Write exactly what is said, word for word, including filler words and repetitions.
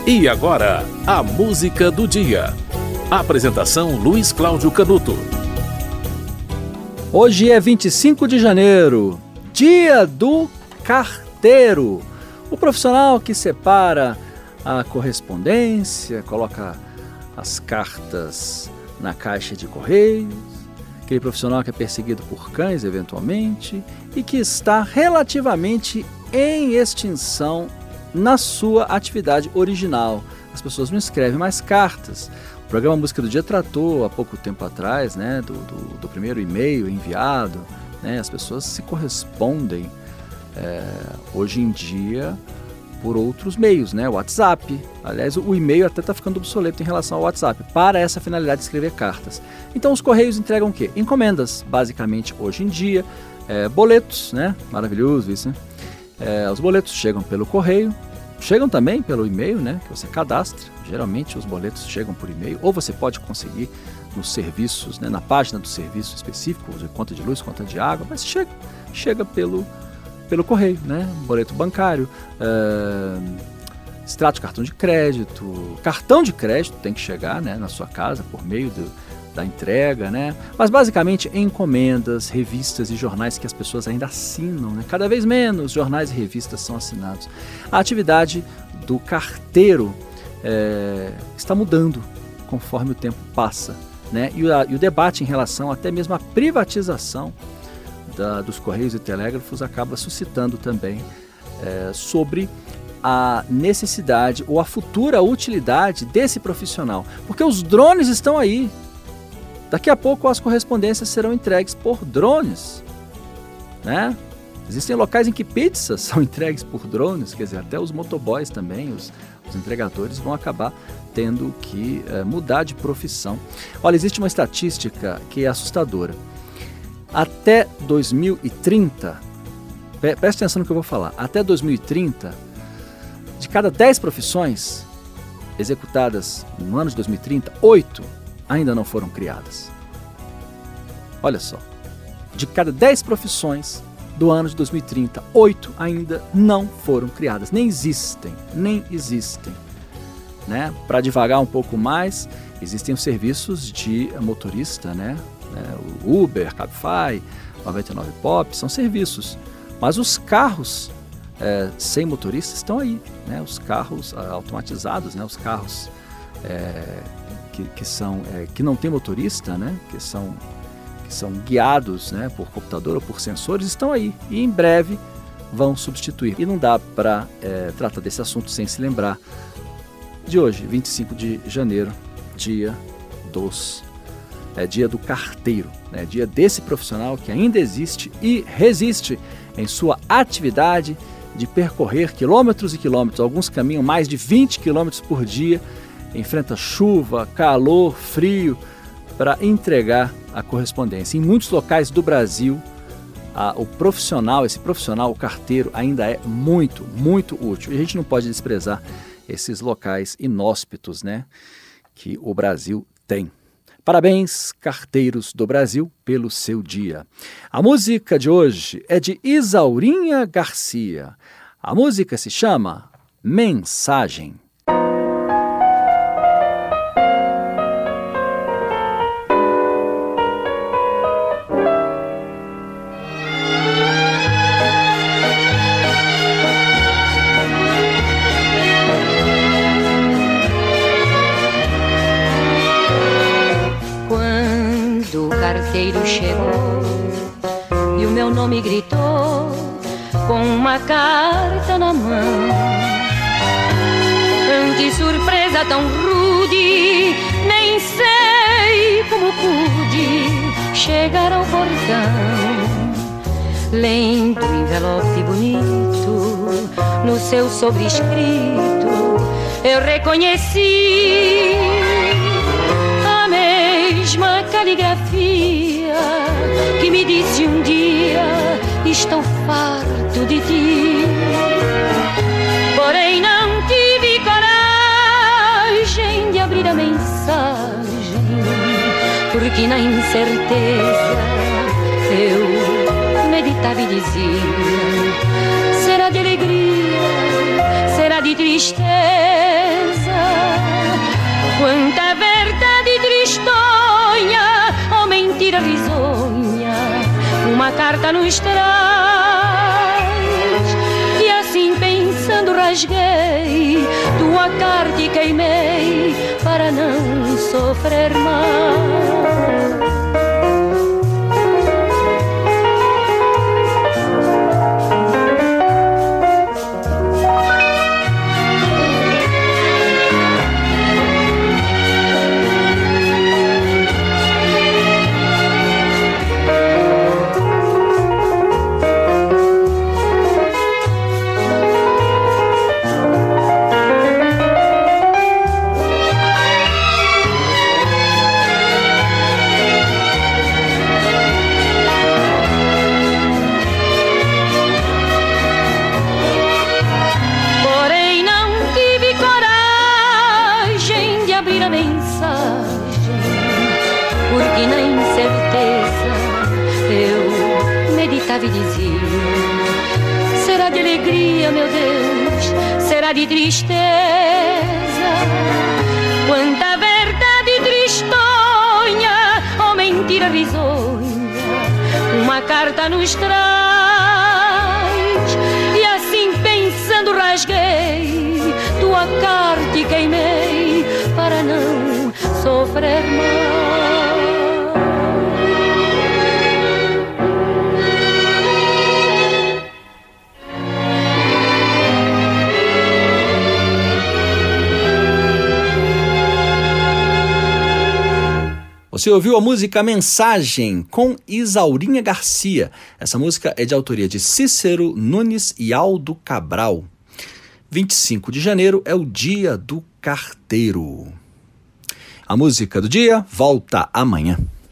E agora, a música do dia. Apresentação Luiz Cláudio Canuto. Hoje é vinte e cinco de janeiro, dia do carteiro. O profissional que separa a correspondência, coloca as cartas na caixa de correios, aquele profissional que é perseguido por cães eventualmente e que está relativamente em extinção na sua atividade original. As pessoas não escrevem mais cartas. O programa Música do Dia tratou há pouco tempo atrás, né, do, do, do primeiro e-mail enviado, né, as pessoas se correspondem é, hoje em dia por outros meios, né, o WhatsApp. Aliás, o e-mail até está ficando obsoleto em relação ao WhatsApp, para essa finalidade de escrever cartas. Então os correios entregam o quê? Encomendas, basicamente hoje em dia, é, boletos, né, maravilhoso isso, né? É, os boletos chegam pelo correio, chegam também pelo e-mail, né, que você cadastra. Geralmente os boletos chegam por e-mail, ou você pode conseguir nos serviços, né, na página do serviço específico, de conta de luz, conta de água, mas chega, chega pelo, pelo correio, né, boleto bancário, é, extrato de cartão de crédito, cartão de crédito tem que chegar, né, na sua casa por meio do da entrega, né? Mas basicamente encomendas, revistas e jornais que as pessoas ainda assinam, né? Cada vez menos jornais e revistas são assinados. A atividade do carteiro é, está mudando conforme o tempo passa, né? E, a, e o debate em relação até mesmo à privatização da, dos Correios e Telégrafos acaba suscitando também é, sobre a necessidade ou a futura utilidade desse profissional, porque os drones estão aí. Daqui a pouco as correspondências serão entregues por drones, né? Existem locais em que pizzas são entregues por drones, quer dizer, até os motoboys também, os, os entregadores vão acabar tendo que é, mudar de profissão. Olha, existe uma estatística que é assustadora. Até dois mil e trinta, pre- preste atenção no que eu vou falar, até dois mil e trinta, de cada dez profissões executadas no ano de dois mil e trinta, oito ainda não foram criadas. Olha só, de cada dez profissões do ano de dois mil e trinta, oito ainda não foram criadas, nem existem, nem existem. Né? Para devagar um pouco mais, existem os serviços de motorista, né? O Uber, Cabify, noventa e nove Pop, são serviços, mas os carros é, sem motorista estão aí, né? Os carros automatizados, né? Os carros é, Que, que, são, é, que não tem motorista, né? que, são, que são guiados, né? por computador ou por sensores, estão aí e em breve vão substituir. E não dá para é, tratar desse assunto sem se lembrar de hoje, vinte e cinco de janeiro, dia, dos, é, dia do carteiro, né? Dia desse profissional que ainda existe e resiste em sua atividade de percorrer quilômetros e quilômetros, alguns caminham mais de vinte quilômetros por dia, enfrenta chuva, calor, frio, para entregar a correspondência. Em muitos locais do Brasil, a, o profissional, esse profissional, o carteiro, ainda é muito, muito útil. E a gente não pode desprezar esses locais inóspitos, né, que o Brasil tem. Parabéns, carteiros do Brasil, pelo seu dia. A música de hoje é de Isaurinha Garcia. A música se chama Mensagem. O carteiro chegou e o meu nome gritou com uma carta na mão. Que surpresa tão rude, nem sei como pude chegar ao portão. Lendo o envelope bonito, no seu sobrescrito, eu reconheci a mesma caligrafia que me disse um dia: estou farto de ti. Porém não tive coragem de abrir a mensagem, porque na incerteza eu meditava e dizia: será de alegria, será de tristeza? Quanta verdade tristonha, oh mentira risonha, uma carta nos traz. E assim pensando rasguei tua carta e queimei para não sofrer mais. E dizia: será de alegria, meu Deus, será de tristeza? Quanta verdade tristonha, oh mentira risonha, uma carta nos traz. E assim pensando rasguei tua carta e queimei para não sofrer mais. Você ouviu a música Mensagem, com Isaurinha Garcia. Essa música é de autoria de Cícero Nunes e Aldo Cabral. vinte e cinco de janeiro é o dia do carteiro. A música do dia volta amanhã.